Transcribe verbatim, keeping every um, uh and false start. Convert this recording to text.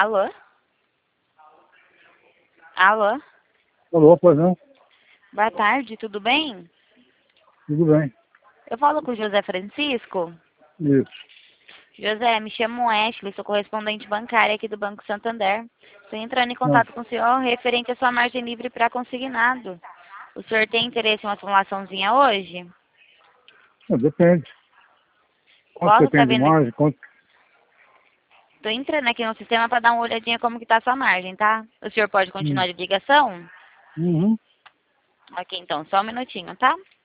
Alô? Alô? Alô, pois não? Boa tarde, tudo bem? Tudo bem. Eu falo com o José Francisco. Isso. José, me chamo Ashley, sou correspondente bancária aqui do Banco Santander. Estou entrando em Não, contato com o senhor referente à sua margem livre para consignado. O senhor tem interesse em uma simulaçãozinha hoje? não, depende. Quanto Posso você estar tem de vendo aqui? margem? Quanto... Estou entrando aqui no sistema para dar uma olhadinha como que está a sua margem, tá? O senhor pode Hum. continuar de ligação? Uhum. Ok, então, só um minutinho, tá?